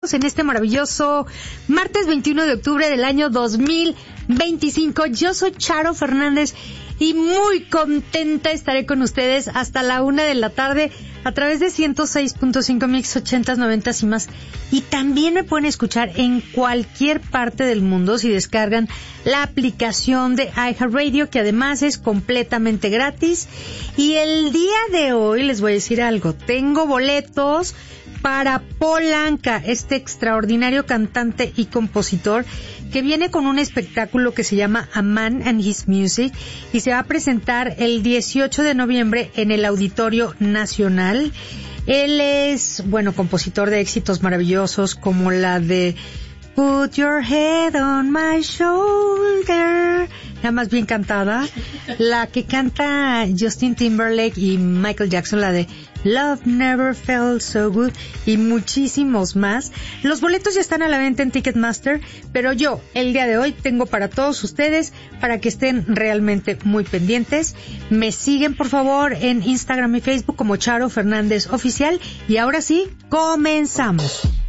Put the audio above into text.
estamos en este maravilloso martes 21 de octubre del año 2025. Yo soy Charo Fernández y muy contenta estaré con ustedes hasta la 1 de la tarde a través de 106.5 mix 80s, 90s y más. Y también me pueden escuchar en cualquier parte del mundo si descargan la aplicación de iHeartRadio, que además es completamente gratis. Y el día de hoy les voy a decir algo. Tengo boletos para Paul Anka, este extraordinario cantante y compositor que viene con un espectáculo que se llama A Man and His Music y se va a presentar el 18 de noviembre en el Auditorio Nacional. Él es, compositor de éxitos maravillosos como la de Put Your Head on My Shoulder, nada más bien cantada, la que canta Justin Timberlake y Michael Jackson, la de Love Never Felt So Good, y muchísimos más. Los boletos ya están a la venta en Ticketmaster, pero yo el día de hoy tengo para todos ustedes, para que estén realmente muy pendientes. Me siguen por favor en Instagram y Facebook como Charo Fernández Oficial, y ahora sí, comenzamos.